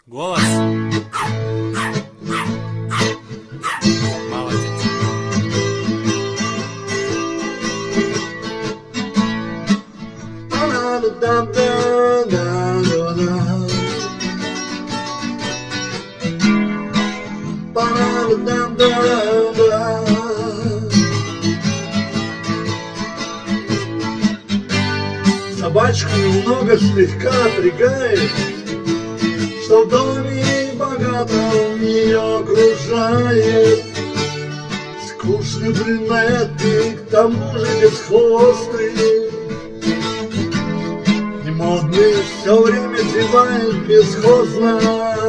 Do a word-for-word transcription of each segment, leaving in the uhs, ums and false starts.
Голос. Молодец. Собачку немного слегка напрягает, что в доме богатом ее окружает. Скучный брюнетный, к тому же бесхвостый, и модный все время зевает бесхозно.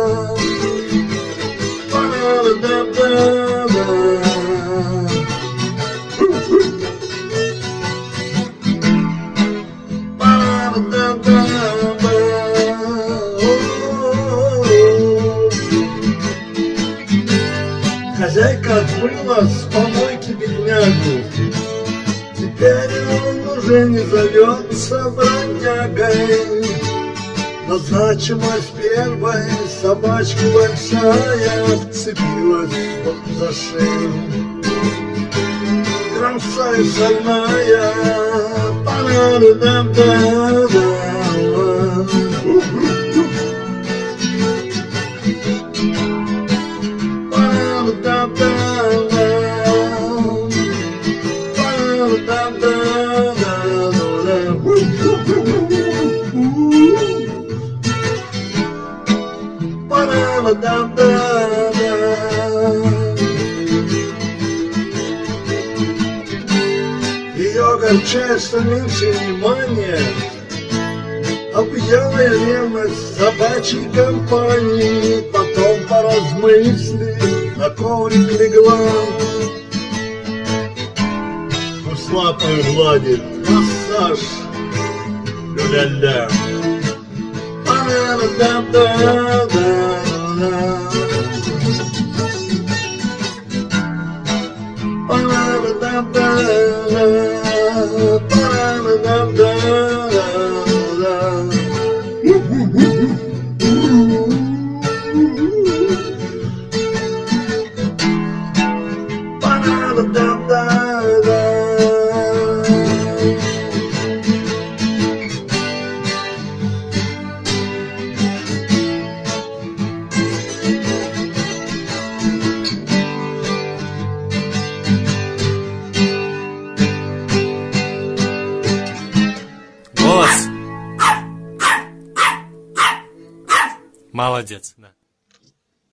Хозяйка отмыла с помойки беднягу, теперь он уже не зовется бродягой. Но значимость первой собачка большая вцепилась за шею. Кромсай шальная, па-да-да-да-да. Ее огорчает, что меньше внимания объяла ревность собачьей компании. Потом, поразмыслив, на коврик легла, пусть лапой гладит, массаж, ля-ля-ля. Молодец, да.